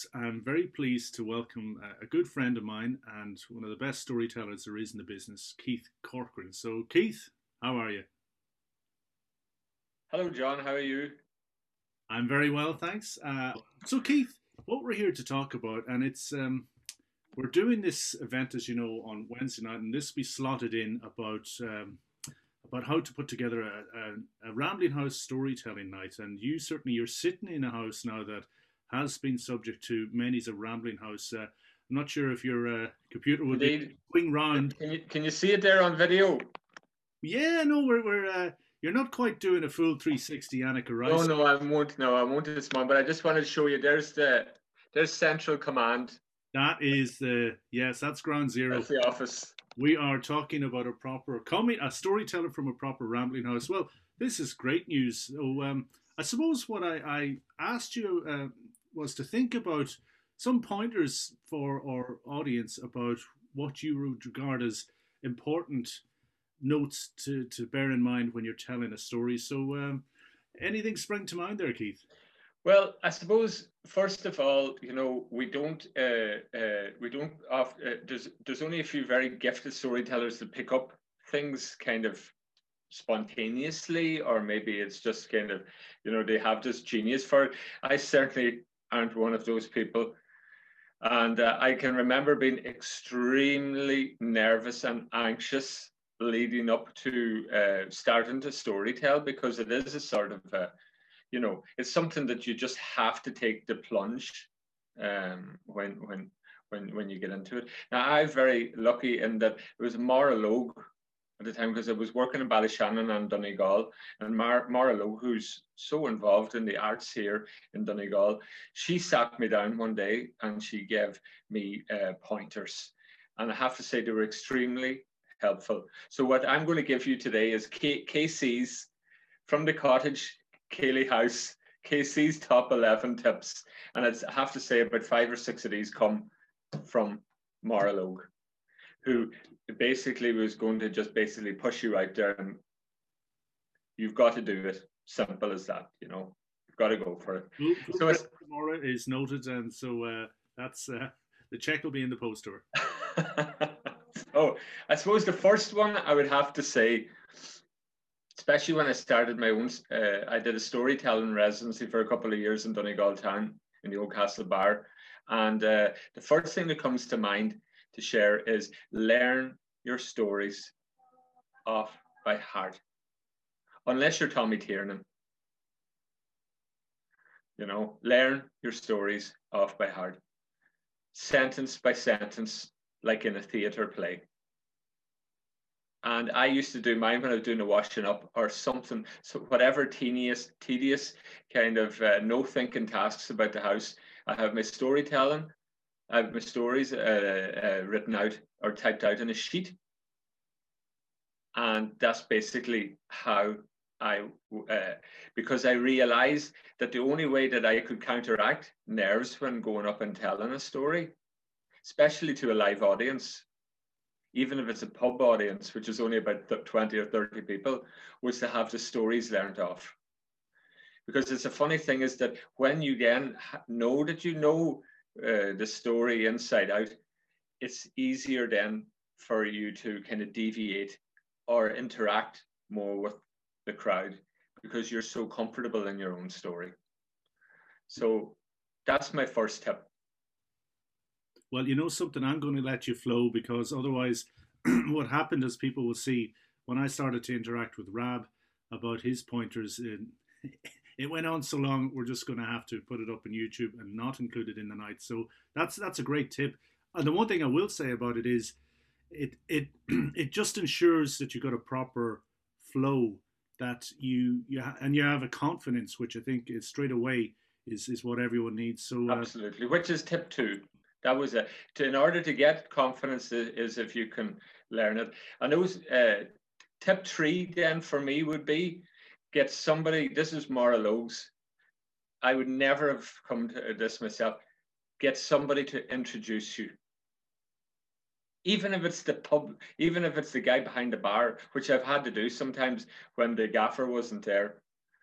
I'm very pleased to welcome a good friend of mine and one of the best storytellers there is in the business, Keith Corcoran. So, Keith, how are you? Hello, John. How are you? I'm very well, thanks. So, Keith, what we're here to talk about, and we're doing this event, as you know, on Wednesday night, and this will be slotted in about how to put together a Rambling House storytelling night. And you're sitting in a house now that has been subject to many's a Rambling House. I'm not sure if your computer would be Indeed. going round. Can you see it there on video? Yeah, no, we're you're not quite doing a full 360 Annika No, Rice. no, I won't. No, I won't this morning. But I just wanted to show you. There's Central Command. That is yes, that's ground zero. That's the office. We are talking about a storyteller from a proper Rambling House. Well, this is great news. So, I suppose what I asked you was to think about some pointers for our audience about what you would regard as important notes to bear in mind when you're telling a story. So, anything spring to mind there, Keith? Well, I suppose first of all, we don't there's only a few very gifted storytellers that pick up things kind of spontaneously, or maybe it's just kind of, they have this genius for it. I certainly aren't one of those people. And I can remember being extremely nervous and anxious leading up to starting to storytell, because it is a sort of, it's something that you just have to take the plunge when you get into it. Now, I'm very lucky in that it was Mara Logue at the time, because I was working in Ballyshannon and Donegal, and Mara Logue, who's so involved in the arts here in Donegal, she sat me down one day and she gave me pointers. And I have to say they were extremely helpful. So what I'm going to give you today is KC's from the cottage, Cayley House, KC's top 11 tips. And I have to say about 5 or 6 of these come from Mara Logue, who basically was going to just basically push you out there, and you've got to do it. Simple as that, You've got to go for it. So Mara is noted, and so that's the check will be in the post to her. Oh, I suppose the first one I would have to say, especially when I started my own, I did a storytelling residency for a couple of years in Donegal town in the Old Castle Bar. And the first thing that comes to mind to share is learn your stories off by heart. Unless you're Tommy Tiernan. Learn your stories off by heart. Sentence by sentence, like in a theatre play. And I used to do mine when I was doing the washing up or something. So whatever tedious kind of no thinking tasks about the house, I have my storytelling, I have my stories written out or typed out on a sheet. And that's basically how because I realized that the only way that I could counteract nerves when going up and telling a story, especially to a live audience, even if it's a pub audience, which is only about 20 or 30 people, was to have the stories learned off. Because it's a funny thing is that when you then know that the story inside out, it's easier then for you to kind of deviate or interact more with the crowd, because you're so comfortable in your own story. So that's my first tip. Well, you know something, I'm going to let you flow, because otherwise, what happened is people will see when I started to interact with Rab about his pointers. It went on so long, we're just going to have to put it up on YouTube and not include it in the night. So that's a great tip. And the one thing I will say about it is, it just ensures that you got a proper flow, that you have a confidence, which I think is straight away is what everyone needs. So absolutely, which is tip 2. That was it. In order to get confidence is if you can learn it. And those tip 3 then for me would be get somebody. This is Mara Logue's. I would never have come to this myself. Get somebody to introduce you. Even if it's the pub, even if it's the guy behind the bar, which I've had to do sometimes when the gaffer wasn't there.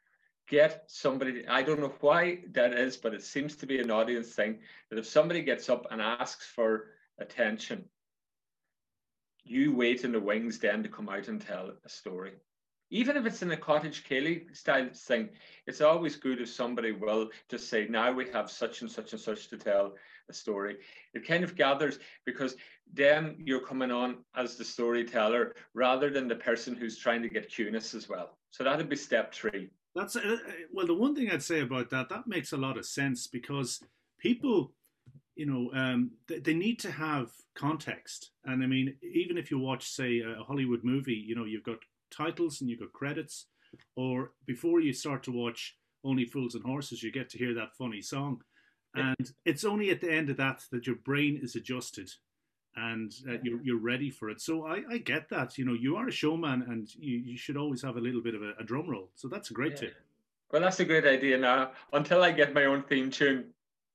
get somebody, I don't know why that is, but it seems to be an audience thing, that if somebody gets up and asks for attention, you wait in the wings then to come out and tell a story. Even if it's in a cottage Ceilidh style thing, it's always good if somebody will just say, now we have such and such and such to tell a story. It kind of gathers, because then you're coming on as the storyteller rather than the person who's trying to get cueness as well. So that'd be step 3. That's well, the one thing I'd say about that makes a lot of sense, because people, they need to have context. And I mean, even if you watch, say, a Hollywood movie, you've got titles and you've got credits, or before you start to watch Only Fools and Horses, you get to hear that funny song. And it's only at the end of that your brain is adjusted and you're ready for it. So I get that. You are a showman, and you should always have a little bit of a drum roll. So that's a great tip. Well, that's a great idea now, until I get my own theme tune.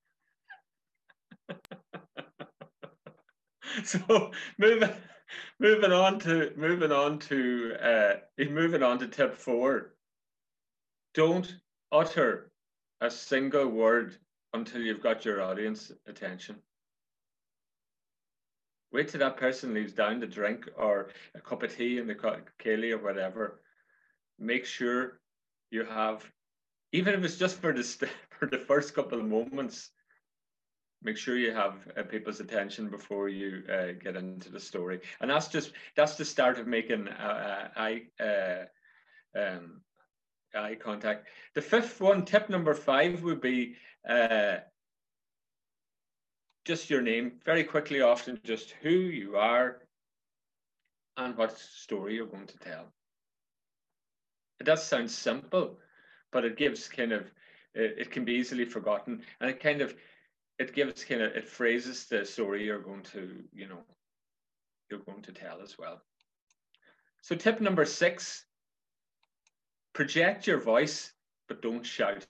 So moving on to tip 4. Don't utter a single word until you've got your audience attention. Wait till that person leaves down to drink or a cup of tea in the Ceilidh or whatever. Make sure you have, even if it's just for the first couple of moments, make sure you have people's attention before you get into the story. And that's the start of making eye contact. The 5th one, tip number 5, would be just your name. Very quickly, often just who you are and what story you're going to tell. It does sound simple, but it gives it can be easily forgotten, and it phrases the story you're going to tell as well. So tip number 6, project your voice, but don't shout.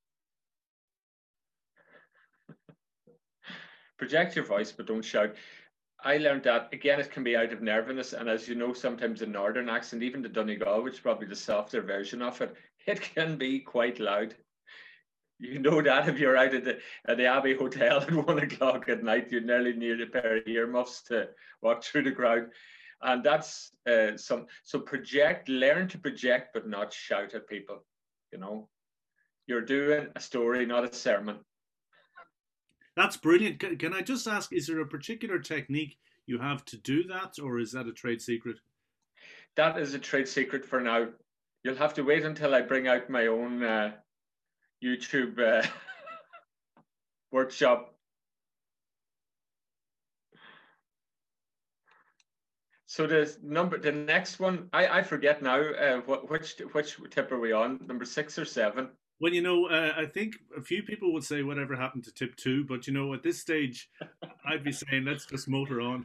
Project your voice, but don't shout. I learned that, again, it can be out of nervousness. And as you know, sometimes the Northern accent, even the Donegal, which is probably the softer version of it, it can be quite loud. You know that if you're out at the Abbey Hotel at 1 o'clock at night, you nearly need a pair of earmuffs to walk through the crowd. And that's so learn to project, but not shout at people. You're doing a story, not a sermon. That's brilliant. Can I just ask, is there a particular technique you have to do that, or is that a trade secret? That is a trade secret for now. You'll have to wait until I bring out my own YouTube workshop. So the next one, I forget now. Which tip are we on? Number 6 or 7? Well, I think a few people would say whatever happened to tip 2, but at this stage, I'd be saying let's just motor on.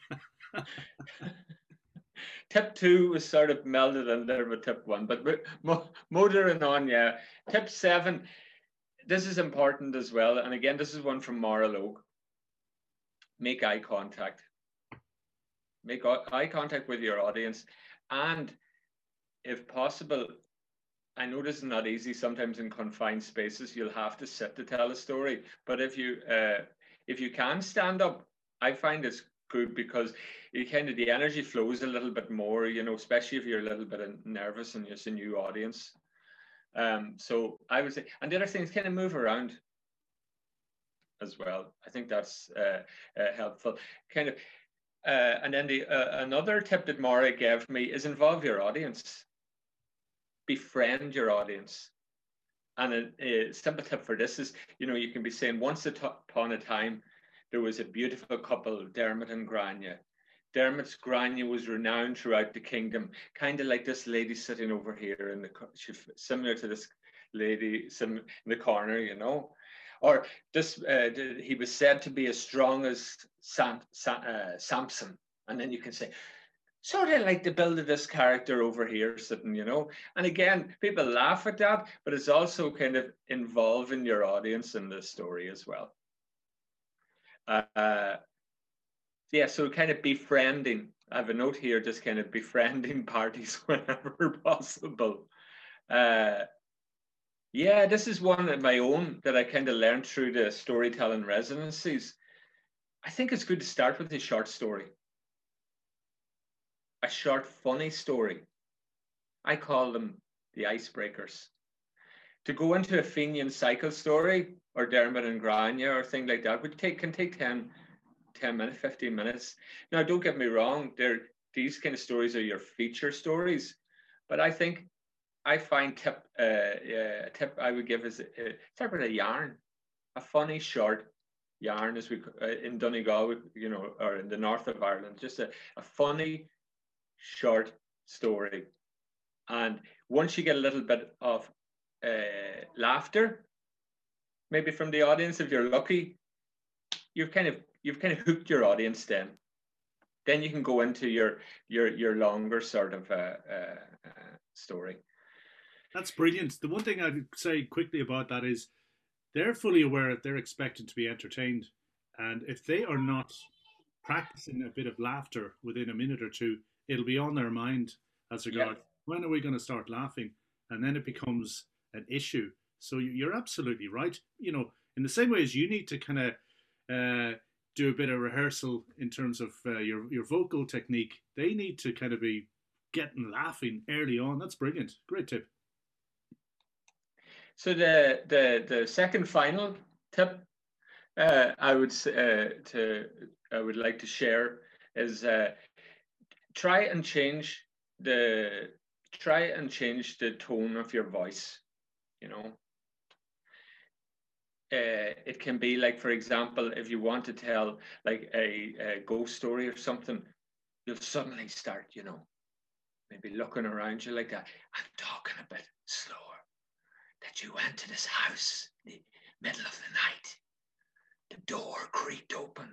Tip 2 was sort of melded in there with tip 1, but motoring on, yeah. Tip 7, this is important as well, and again, this is one from Mara Logue. Make eye contact. Make eye contact with your audience, and if possible, I know this is not easy. Sometimes in confined spaces, you'll have to sit to tell a story. But if you can stand up, I find it's good, because the energy flows a little bit more, especially if you're a little bit nervous and it's a new audience. So I would say, and the other thing is kind of move around as well. I think that's helpful. And then another tip that Mara gave me is involve your audience. Befriend your audience. And a simple tip for this is, you can be saying, once upon a time, there was a beautiful couple, Dermot and Grania. Dermot's Grania was renowned throughout the kingdom, kind of like this lady sitting over here, similar to this lady in the corner, Or this, he was said to be as strong as Samson. And then you can say, sort of like the build of this character over here sitting, And again, people laugh at that, but it's also kind of involving your audience in the story as well. So kind of befriending. I have a note here, just kind of befriending parties whenever possible. Yeah, this is one of my own that I kind of learned through the storytelling residencies. I think it's good to start with a short story, a short, funny story. I call them the icebreakers. To go into a Fenian cycle story or Dermot and Grania or thing like that can take 10 minutes, 15 minutes. Now, don't get me wrong, these kind of stories are your feature stories, but I find a tip I would give is start with a yarn, a funny short yarn, as we in Donegal, or in the north of Ireland, just a funny short story. And once you get a little bit of laughter, maybe from the audience, if you're lucky, you've kind of hooked your audience. Then you can go into your longer sort of story. That's brilliant. The one thing I'd say quickly about that is they're fully aware that they're expected to be entertained, and if they are not practicing a bit of laughter within a minute or two, it'll be on their mind as regards when are we going to start laughing, and then it becomes an issue. So you're absolutely right. In the same way as you need to kind of do a bit of rehearsal in terms of your vocal technique, they need to kind of be getting laughing early on. That's brilliant. Great tip. So the second final tip I would like to share is try and change the tone of your voice. It can be like, for example, if you want to tell like a ghost story or something, you'll suddenly start, maybe looking around you like that. I'm talking a bit slower. That you went to this house in the middle of the night. The door creaked open,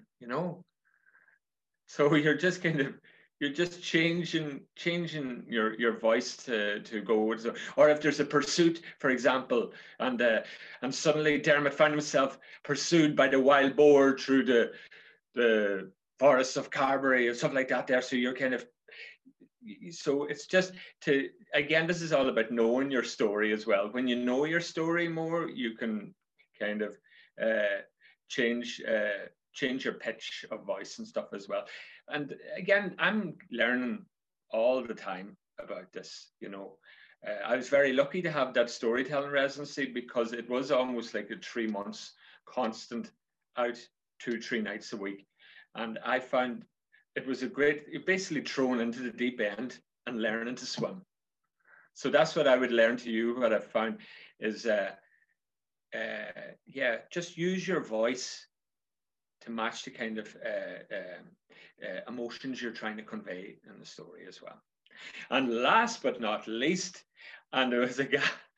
So you're just changing your voice to go. Or if there's a pursuit, for example, and suddenly Dermot found himself pursued by the wild boar through the forests of Carberry or something like that there. So you're so it's just again, this is all about knowing your story as well. When you know your story more, you can kind of change your pitch of voice and stuff as well. And again, I'm learning all the time about this. I was very lucky to have that storytelling residency because it was almost like a 3 months constant out 2-3 nights a week, and I found it was you're basically thrown into the deep end and learning to swim. So that's what I would learn to you. What I've found is, just use your voice to match the kind of emotions you're trying to convey in the story as well. And last but not least, and there was a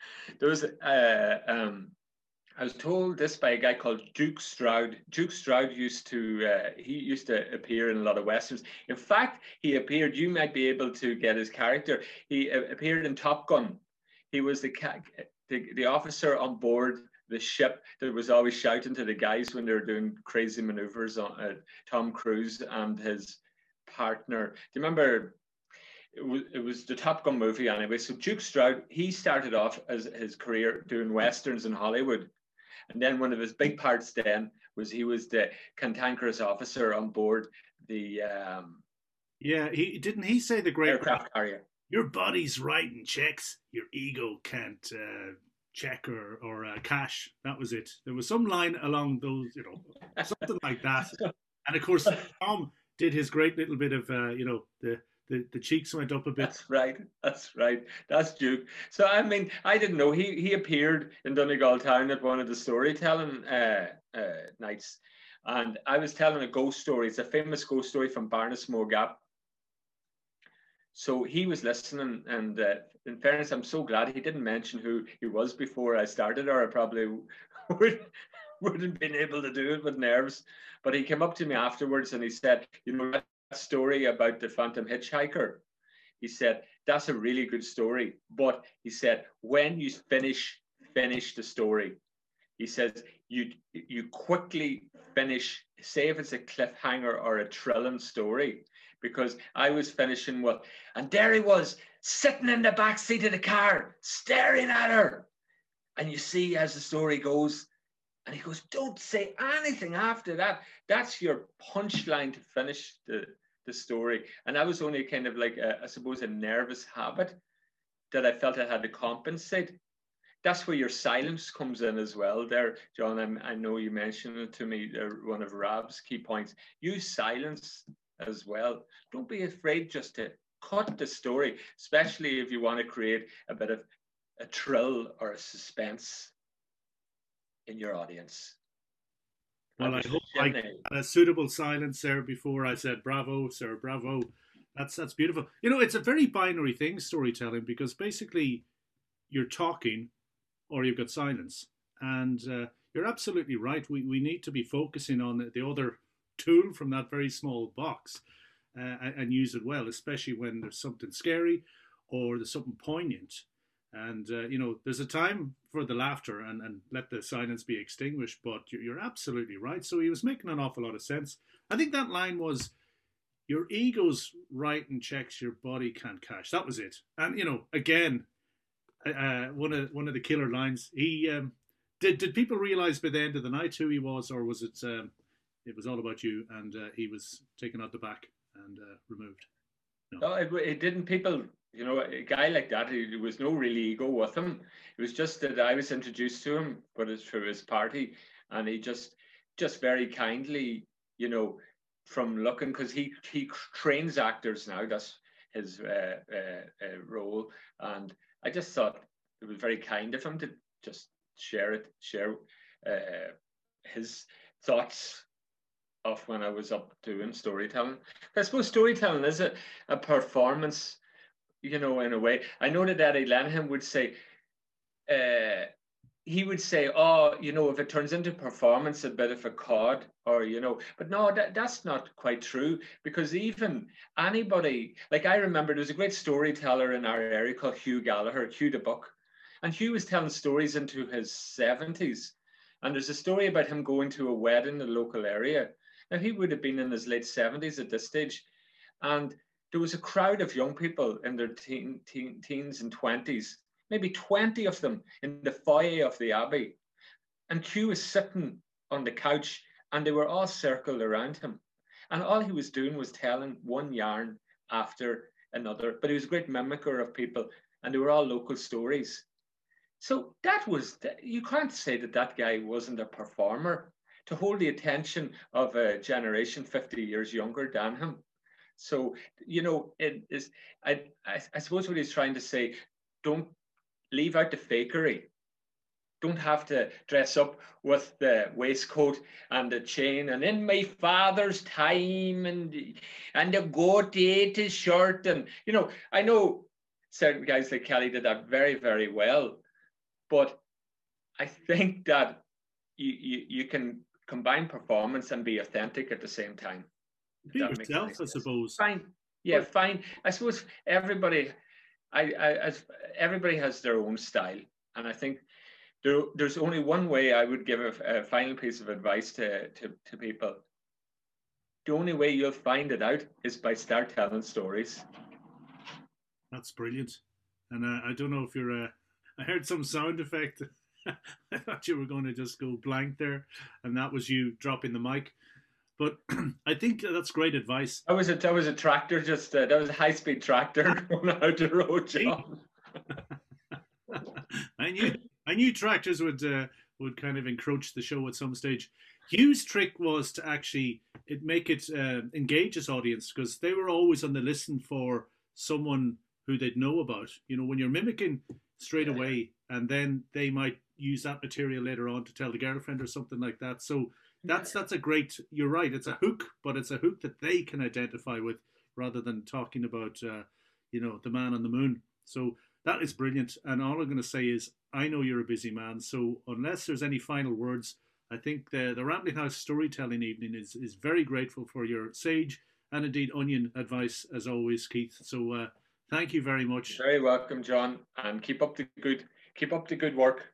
guy, I was told this by a guy called Duke Stroud. Duke Stroud used to appear in a lot of westerns. In fact, he appeared. You might be able to get his character. He appeared in Top Gun. He was the officer on board the ship that was always shouting to the guys when they were doing crazy maneuvers on Tom Cruise and his partner. Do you remember? It was the Top Gun movie anyway. So Duke Stroud, he started off as his career doing westerns in Hollywood. And then one of his big parts then was he was the cantankerous officer on board the he say the great aircraft carrier. Your body's writing checks, your ego can't check or cash. That was it. There was some line along those, something like that. And of course, Tom did his great little bit of the cheeks went up a bit. That's right. That's Duke. So I mean, I didn't know he appeared in Donegal Town at one of the storytelling nights, and I was telling a ghost story. It's a famous ghost story from Barnasmore Gap. So he was listening, and in fairness, I'm so glad he didn't mention who he was before I started, or I probably wouldn't been able to do it with nerves. But he came up to me afterwards and he said, that story about the Phantom Hitchhiker, he said, that's a really good story. But he said, when you finish the story, he says, you quickly finish, say if it's a cliffhanger or a thrilling story, because I was finishing with, and there he was sitting in the back seat of the car, staring at her. And you see as the story goes, and he goes, don't say anything after that. That's your punchline to finish the story. And that was only kind of like, I suppose, a nervous habit that I felt I had to compensate. That's where your silence comes in as well there, John. I know you mentioned it to me, one of Rab's key points. Use silence as well. Don't be afraid just to cut the story, especially if you want to create a bit of a thrill or a suspense in your audience. Well, I hope I had a suitable silence there before I said bravo, sir, bravo. That's beautiful. You know, it's a very binary thing, storytelling, because basically you're talking or you've got silence. And you're absolutely right. We need to be focusing on the other tool from that very small box and use it well, especially when there's something scary or there's something poignant. And, you know, there's a time for the laughter and let the silence be extinguished, but you're absolutely right. So he was making an awful lot of sense. I think that line was, your ego's writing checks your body can't cash. That was it. And, you know, again, one of the killer lines. He did people realize by the end of the night who he was, or was it was all about you and he was taken out the back and removed? No, it didn't. People, you know, a guy like that, there was no real ego with him. It was just that I was introduced to him, but it's through his party, and he just very kindly, you know, from looking, because he trains actors now. That's his role, and I just thought it was very kind of him to just share his thoughts of when I was up doing storytelling. I suppose storytelling is a performance, you know, in a way. I know that Eddie Lenihan would say, he would say, oh, you know, if it turns into performance, a bit of a cod, or, you know, but no, that's not quite true, because even anybody, like I remember there's a great storyteller in our area called Hugh Gallagher, Hugh the Buck, and Hugh was telling stories into his 70s. And there's a story about him going to a wedding in the local area. Now, he would have been in his late 70s at this stage. And there was a crowd of young people in their teens and 20s, maybe 20 of them in the foyer of the Abbey. And Hugh was sitting on the couch and they were all circled around him. And all he was doing was telling one yarn after another. But he was a great mimicker of people and they were all local stories. So that was, you can't say that guy wasn't a performer to hold the attention of a generation 50 years younger than him. So, you know, it is, I suppose what he's trying to say, don't leave out the fakery. Don't have to dress up with the waistcoat and the chain and in my father's time and the goatee shirt. And, you know, I know certain guys like Kelly did that very, very well. But I think that you can combine performance and be authentic at the same time. Be yourself, I suppose. Fine. Yeah, fine. I suppose everybody has their own style. And I think there's only one way I would give a final piece of advice to people. The only way you'll find it out is by start telling stories. That's brilliant. And I don't know if you're... I heard some sound effect. I thought you were going to just go blank there, and that was you dropping the mic. But I think that's great advice. That was a tractor, just that was a high-speed tractor going out the road, John. I knew tractors would kind of encroach the show at some stage. Hugh's trick was to actually make it engage his audience, because they were always on the listen for someone who they'd know about. You know, when you're mimicking straight away, and then they might use that material later on to tell the girlfriend or something like that. So that's a great, you're right, it's a hook, but it's a hook that they can identify with rather than talking about, you know, the man on the moon. So that is brilliant. And all I'm going to say is, I know you're a busy man. So unless there's any final words, I think the Rambling House Storytelling Evening is very grateful for your sage and indeed onion advice as always, Keith. So thank you very much. Very welcome, John, and keep up the good work.